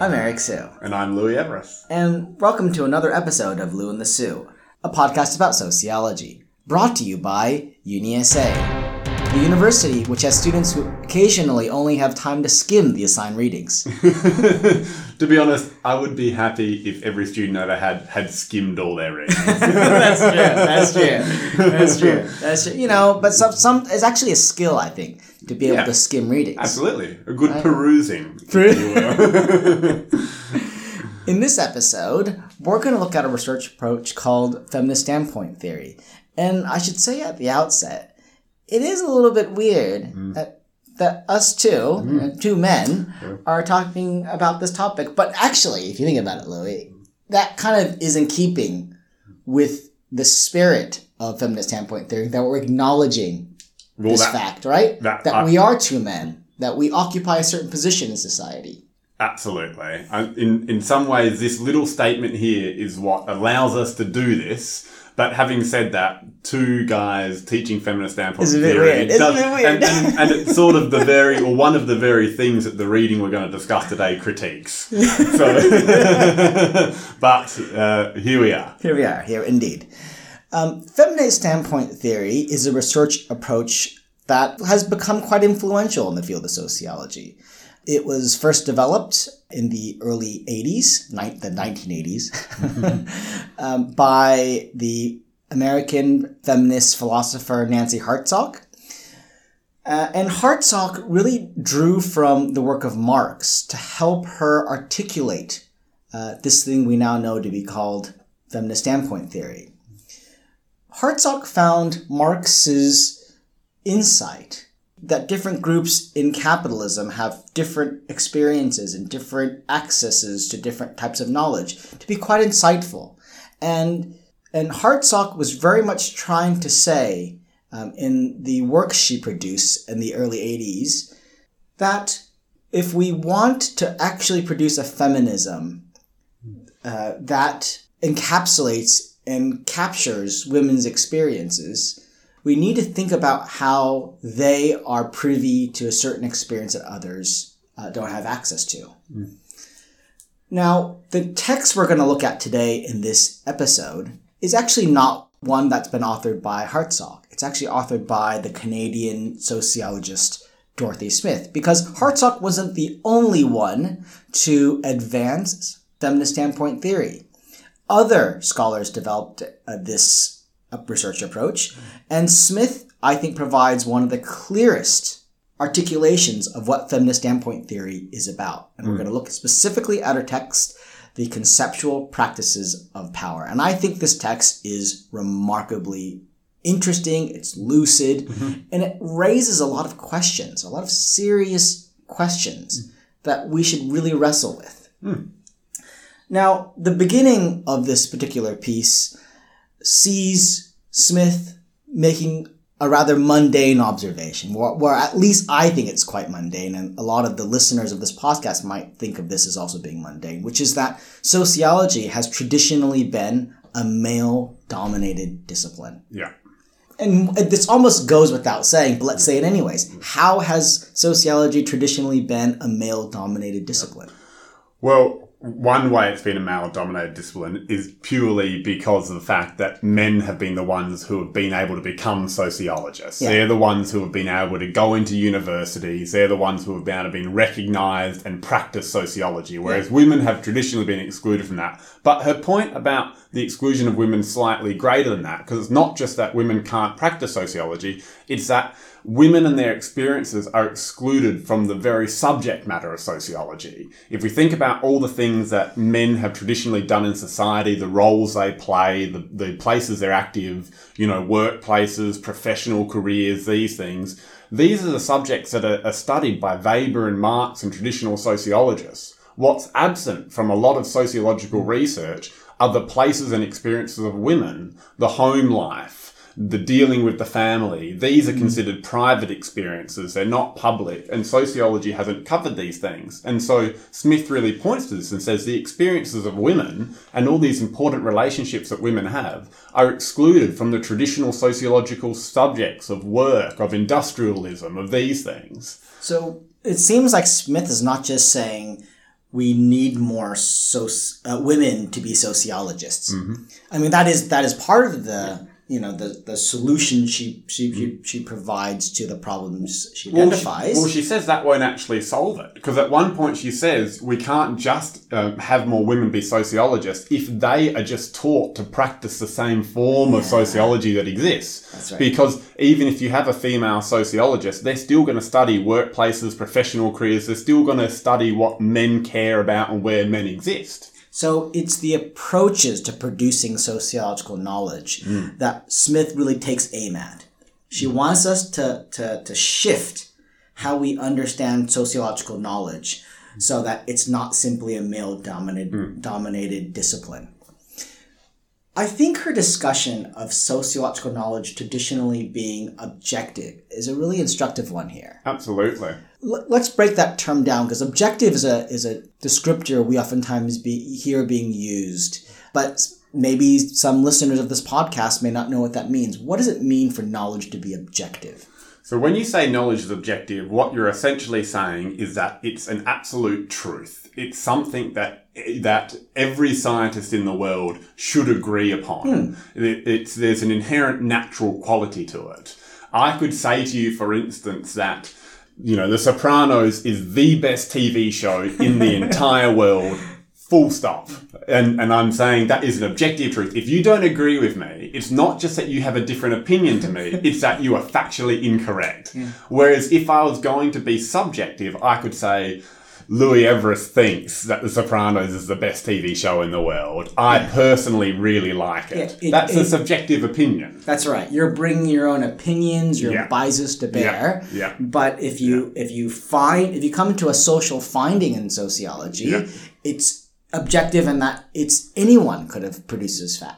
I'm Eric Sue. And I'm Louis Everest. And welcome to another episode of Lou and the Sue, a podcast about sociology, brought to you by UniSA, the university which has students who occasionally only have time to skim the assigned readings. To be honest, I would be happy if every student ever had skimmed all their readings. That's true. You know, but some it's actually a skill, I think, to be able to skim readings. Absolutely. A good perusing. In this episode, we're going to look at a research approach called feminist standpoint theory. And I should say at the outset, it is a little bit weird that us two men, are talking about this topic. But actually, if you think about it, Louis, that kind of is in keeping with the spirit of feminist standpoint theory, that we're acknowledging this fact, right? That we are two men, that we occupy a certain position in society. Absolutely. In some ways, this little statement here is what allows us to do this. But having said that, two guys teaching feminist standpoint theory, and it's sort of one of the very things that the reading we're going to discuss today critiques. But here we are. Here indeed. Feminist standpoint theory is a research approach that has become quite influential in the field of sociology. It was first developed in the early 80s, the 1980s, by the American feminist philosopher Nancy Hartsock. And Hartsock really drew from the work of Marx to help her articulate this thing we now know to be called feminist standpoint theory. Hartsock found Marx's insight that different groups in capitalism have different experiences and different accesses to different types of knowledge to be quite insightful. And Hartsock was very much trying to say, in the work she produced in the early 80s, that if we want to actually produce a feminism that encapsulates and captures women's experiences, we need to think about how they are privy to a certain experience that others don't have access to. Now, the text we're going to look at today in this episode is actually not one that's been authored by Hartsock. It's actually authored by the Canadian sociologist Dorothy Smith, because Hartsock wasn't the only one to advance feminist standpoint theory. Other scholars developed this research approach, and Smith, I think, provides one of the clearest articulations of what feminist standpoint theory is about. And we're going to look specifically at her text, The Conceptual Practices of Power. And I think this text is remarkably interesting, it's lucid, and it raises a lot of questions, a lot of serious questions that we should really wrestle with. Now, the beginning of this particular piece sees Smith making a rather mundane observation, where at least I think it's quite mundane, and a lot of the listeners of this podcast might think of this as also being mundane, which is that sociology has traditionally been a male-dominated discipline. Yeah. And this almost goes without saying, but let's say it anyways. How has sociology traditionally been a male-dominated discipline? Well, one way it's been a male-dominated discipline is purely because of the fact that men have been the ones who have been able to become sociologists. Yeah. They're the ones who have been able to go into universities. They're the ones who have been recognised and practice sociology, whereas women have traditionally been excluded from that. But her point about the exclusion of women is slightly greater than that, because it's not just that women can't practice sociology, it's that women and their experiences are excluded from the very subject matter of sociology. If we think about all the things that men have traditionally done in society, the roles they play, the places they're active, workplaces, professional careers, these things, these are the subjects that are studied by Weber and Marx and traditional sociologists. What's absent from a lot of sociological research are the places and experiences of women, the home life, the dealing with the family. These are considered private experiences. They're not public. And sociology hasn't covered these things. And so Smith really points to this and says the experiences of women and all these important relationships that women have are excluded from the traditional sociological subjects of work, of industrialism, of these things. So it seems like Smith is not just saying we need more women to be sociologists. Mm-hmm. I mean, that is part of the the solution she provides to the problems she identifies. Well, she says that won't actually solve it, because at one point she says we can't just have more women be sociologists if they are just taught to practice the same form of sociology that exists. That's right. Because even if you have a female sociologist, they're still going to study workplaces, professional careers. They're still going to study what men care about and where men exist. So it's the approaches to producing sociological knowledge that Smith really takes aim at. She wants us to shift how we understand sociological knowledge so that it's not simply a male-dominated discipline. I think her discussion of sociological knowledge traditionally being objective is a really instructive one here. Absolutely. Let's break that term down, because objective is a descriptor we oftentimes hear being used, but maybe some listeners of this podcast may not know what that means. What does it mean for knowledge to be objective? So when you say knowledge is objective, what you're essentially saying is that it's an absolute truth. It's something that every scientist in the world should agree upon. There's an inherent natural quality to it. I could say to you, for instance, that The Sopranos is the best TV show in the entire world, full stop. And I'm saying that is an objective truth. If you don't agree with me, it's not just that you have a different opinion to me, it's that you are factually incorrect. Yeah. Whereas if I was going to be subjective, I could say, Louis Everest thinks that The Sopranos is the best TV show in the world. I personally really like it. That's a subjective opinion. That's right. You're bringing your own opinions, your biases to bear. Yeah. But if you come to a social finding in sociology, it's objective in that it's anyone could have produced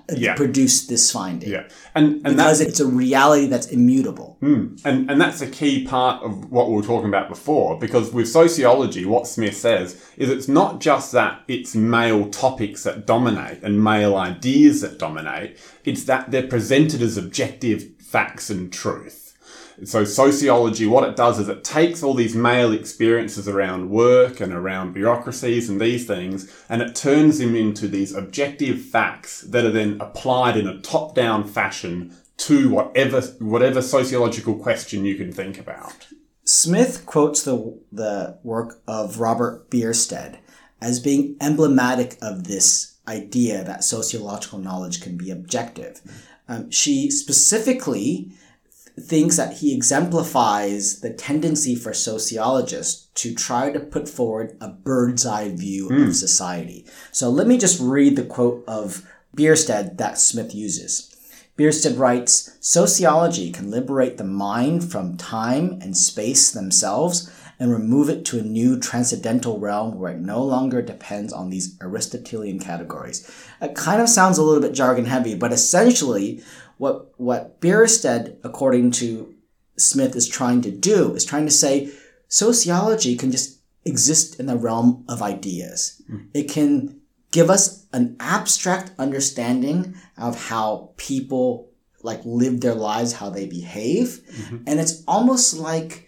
this finding. Yeah. And because it's a reality that's immutable. And that's a key part of what we were talking about before, because with sociology, what Smith says is it's not just that it's male topics that dominate and male ideas that dominate, it's that they're presented as objective facts and truth. So sociology, what it does is it takes all these male experiences around work and around bureaucracies and these things, and it turns them into these objective facts that are then applied in a top-down fashion to whatever sociological question you can think about. Smith quotes the work of Robert Bierstead as being emblematic of this idea that sociological knowledge can be objective. She specifically thinks that he exemplifies the tendency for sociologists to try to put forward a bird's eye view of society. So let me just read the quote of Bierstead that Smith uses. Bierstead writes, "Sociology can liberate the mind from time and space themselves and remove it to a new transcendental realm where it no longer depends on these Aristotelian categories." It kind of sounds a little bit jargon heavy, but essentially what Bierstead, according to Smith, is trying to do is trying to say sociology can just exist in the realm of ideas. It can give us an abstract understanding of how people live their lives, how they behave. And it's almost like,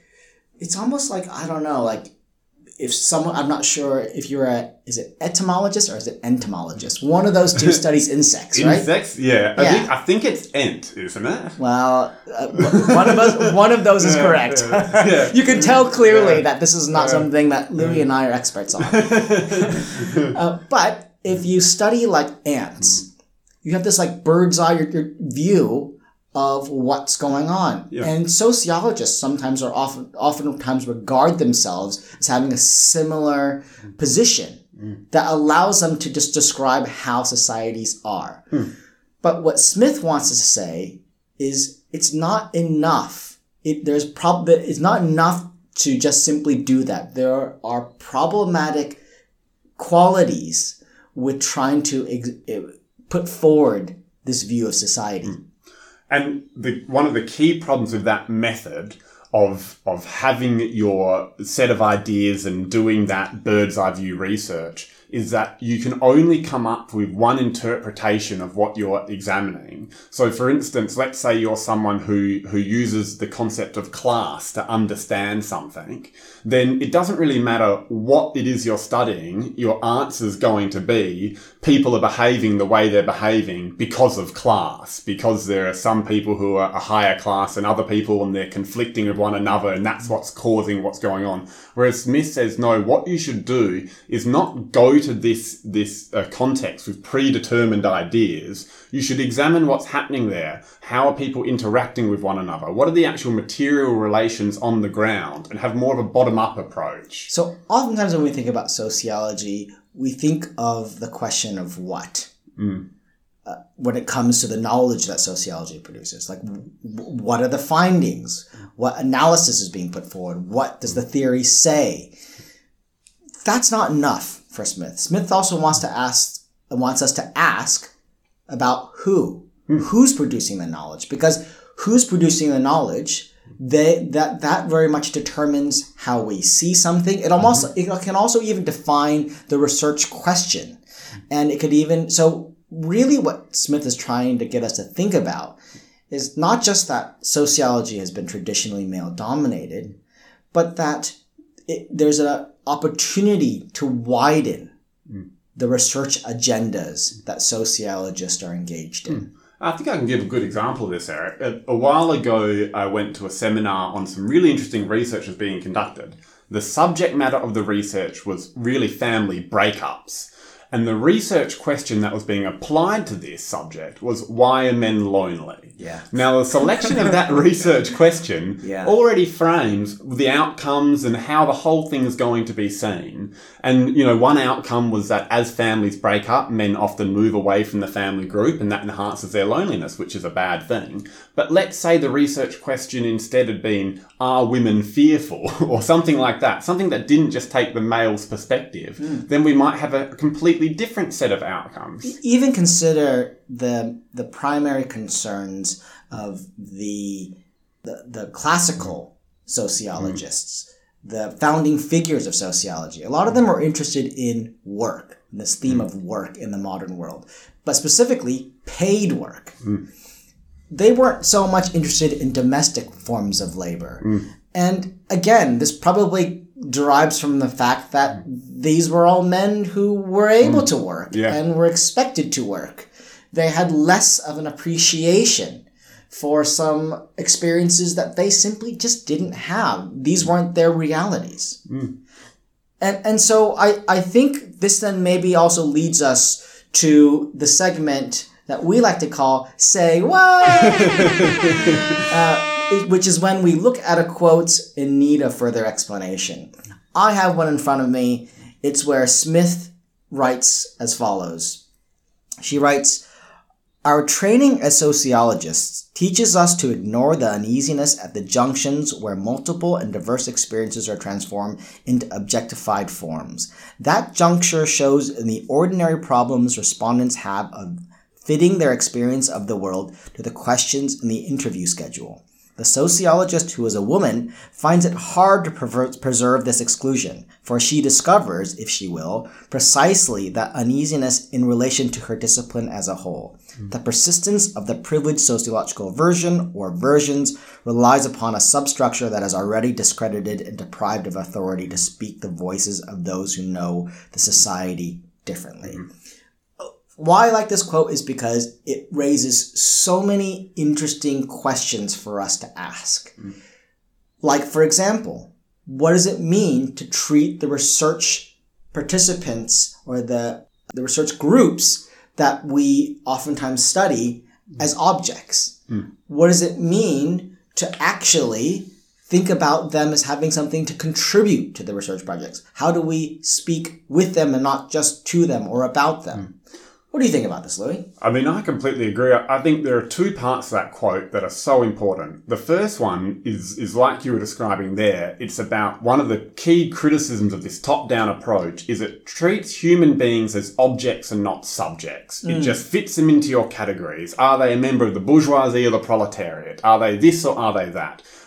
I don't know, if someone, I'm not sure if you're is it etymologist or is it entomologist? One of those two studies insects, right? Insects, yeah. I think it's ent, isn't it? Well, one of those is correct. You can tell clearly that this is not something that Louis and I are experts on. But if you study ants, you have this bird's eye your view of what's going on. Yeah. And sociologists sometimes oftentimes regard themselves as having a similar position that allows them to just describe how societies are. But what Smith wants us to say is it's not enough. It's not enough to just simply do that. There are problematic qualities with trying to put forward this view of society. And one of the key problems with that method of having your set of ideas and doing that bird's eye view research is that you can only come up with one interpretation of what you're examining. So for instance, let's say you're someone who uses the concept of class to understand something, then it doesn't really matter what it is you're studying, your answer's going to be people are behaving the way they're behaving because of class, because there are some people who are a higher class than other people and they're conflicting with one another, and that's what's causing what's going on. Whereas Smith says, no, what you should do is not go to this context with predetermined ideas. You should examine what's happening there. How are people interacting with one another? What are the actual material relations on the ground? And have more of a bottom-up approach. So oftentimes when we think about sociology, we think of the question of what? When it comes to the knowledge that sociology produces. Like, what are the findings? What analysis is being put forward? What does the theory say? That's not enough for Smith. Smith also wants us to ask about who. Who's producing the knowledge? Because who's producing the knowledge, that very much determines how we see something. It can also even define the research question. And it could even, so really what Smith is trying to get us to think about is not just that sociology has been traditionally male dominated, but that there's an opportunity to widen the research agendas that sociologists are engaged in. I think I can give a good example of this, Eric. A while ago, I went to a seminar on some really interesting research that's being conducted. The subject matter of the research was really family breakups. And the research question that was being applied to this subject was, why are men lonely? Yeah. Now, the selection of that research question already frames the outcomes and how the whole thing is going to be seen. And, one outcome was that as families break up, men often move away from the family group, and that enhances their loneliness, which is a bad thing. But let's say the research question instead had been, are women fearful? Or something like that. Something that didn't just take the male's perspective. Then we might have a completely different set of outcomes. Even consider the primary concerns of the classical sociologists, the founding figures of sociology. A lot of them are interested in work, this theme of work in the modern world, but specifically paid work. They weren't so much interested in domestic forms of labor. And again, this probably derives from the fact that these were all men who were able to work and were expected to work. They had less of an appreciation for some experiences that they simply just didn't have. These weren't their realities. And so I think this then maybe also leads us to the segment that we like to call Say What? Which is when we look at a quote in need of further explanation. I have one in front of me. It's where Smith writes as follows. She writes, "Our training as sociologists teaches us to ignore the uneasiness at the junctions where multiple and diverse experiences are transformed into objectified forms. That juncture shows in the ordinary problems respondents have of fitting their experience of the world to the questions in the interview schedule. The sociologist who is a woman finds it hard to preserve this exclusion, for she discovers, if she will, precisely that uneasiness in relation to her discipline as a whole. The persistence of the privileged sociological version or versions relies upon a substructure that is already discredited and deprived of authority to speak the voices of those who know the society differently." Why I like this quote is because it raises so many interesting questions for us to ask. Like, for example, what does it mean to treat the research participants or the research groups that we oftentimes study as objects? What does it mean to actually think about them as having something to contribute to the research projects? How do we speak with them and not just to them or about them? What do you think about this, Louis? I mean, I completely agree. I think there are two parts to that quote that are so important. The first one is like you were describing there. It's about one of the key criticisms of this top-down approach is it treats human beings as objects and not subjects. It just fits them into your categories. Are they a member of the bourgeoisie or the proletariat? Are they this or are they that?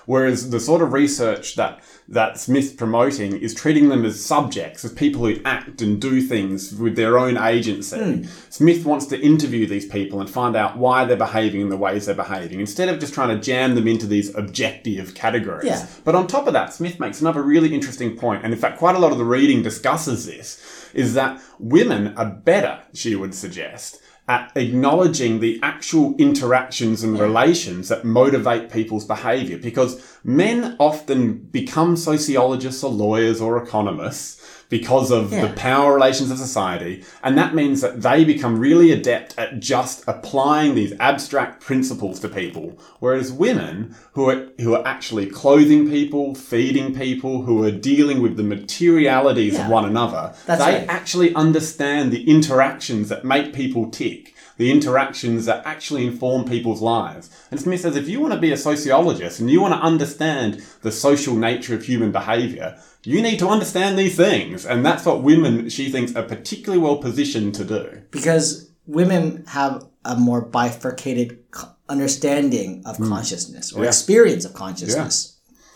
Whereas the sort of research that Smith's promoting is treating them as subjects, as people who act and do things with their own agency. Smith wants to interview these people and find out why they're behaving in the ways they're behaving, instead of just trying to jam them into these objective categories. Yeah. But on top of that, Smith makes another really interesting point, and in fact quite a lot of the reading discusses this, is that women are better, she would suggest, at acknowledging the actual interactions and relations that motivate people's behaviour. Because men often become sociologists or lawyers or economists because of the power relations of society. And that means that they become really adept at just applying these abstract principles to people. Whereas women who are actually clothing people, feeding people, who are dealing with the materialities of one another, they actually understand the interactions that make people tick, the interactions that actually inform people's lives. And Smith says, if you want to be a sociologist and you want to understand the social nature of human behaviour, you need to understand these things. And that's what women, she thinks, are particularly well positioned to do. Because women have a more bifurcated understanding of consciousness or experience of consciousness.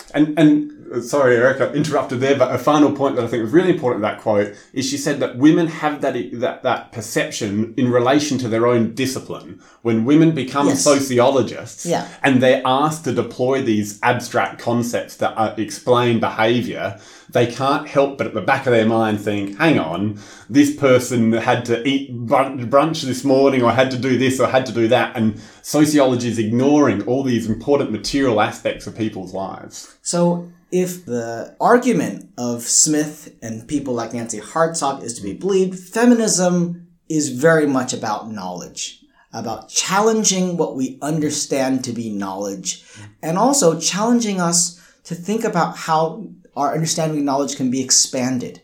And sorry, Eric, I interrupted there, but a final point that I think was really important in that quote is she said that women have that perception in relation to their own discipline. When women become sociologists and they're asked to deploy these abstract concepts that explain behaviour, they can't help but at the back of their mind think, hang on, this person had to eat brunch this morning or had to do this or had to do that. And sociology is ignoring all these important material aspects of people's lives. So if the argument of Smith and people like Nancy Hartsock is to be believed, feminism is very much about knowledge, about challenging what we understand to be knowledge, and also challenging us to think about how our understanding of knowledge can be expanded,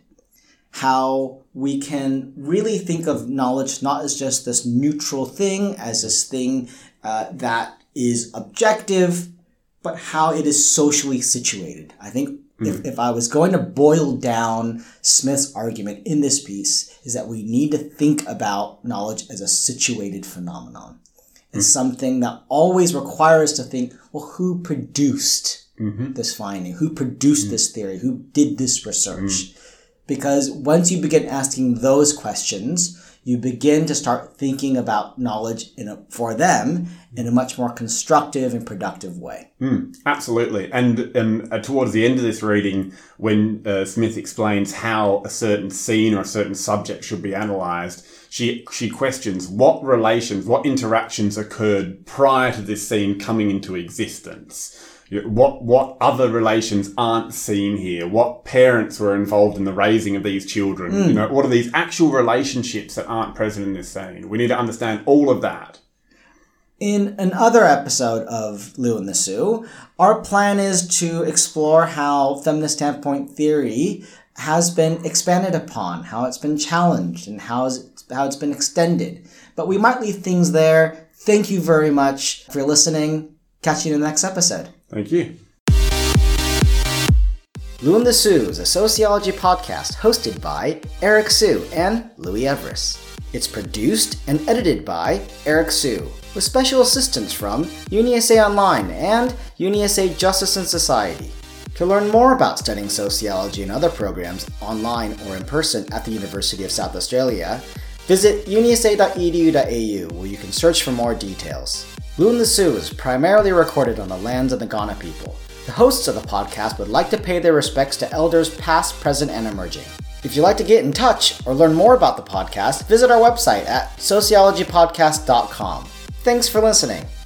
how we can really think of knowledge not as just this neutral thing, as this thing that is objective, but how it is socially situated. I think if I was going to boil down Smith's argument in this piece, is that we need to think about knowledge as a situated phenomenon. It's something that always requires us to think, well, who produced this finding? Who produced this theory? Who did this research? Because once you begin asking those questions, you begin to start thinking about knowledge for them in a much more constructive and productive way. Absolutely. And towards the end of this reading, when Smith explains how a certain scene or a certain subject should be analysed, she questions what relations, what interactions occurred prior to this scene coming into existence. What other relations aren't seen here? What parents were involved in the raising of these children? What are these actual relationships that aren't present in this scene? We need to understand all of that. In another episode of Lou and the Sioux, our plan is to explore how feminist standpoint theory has been expanded upon, how it's been challenged, and how it's been extended. But we might leave things there. Thank you very much for listening. Catch you in the next episode. Thank you. Lou and the Sioux is a sociology podcast hosted by Eric Sue and Louis Everest. It's produced and edited by Eric Sue, with special assistance from UniSA Online and UniSA Justice and Society. To learn more about studying sociology and other programs online or in person at the University of South Australia, visit unisa.edu.au, where you can search for more details. Lou and the Sioux is primarily recorded on the lands of the Kaurna people. The hosts of the podcast would like to pay their respects to elders past, present, and emerging. If you'd like to get in touch or learn more about the podcast, visit our website at sociologypodcast.com. Thanks for listening.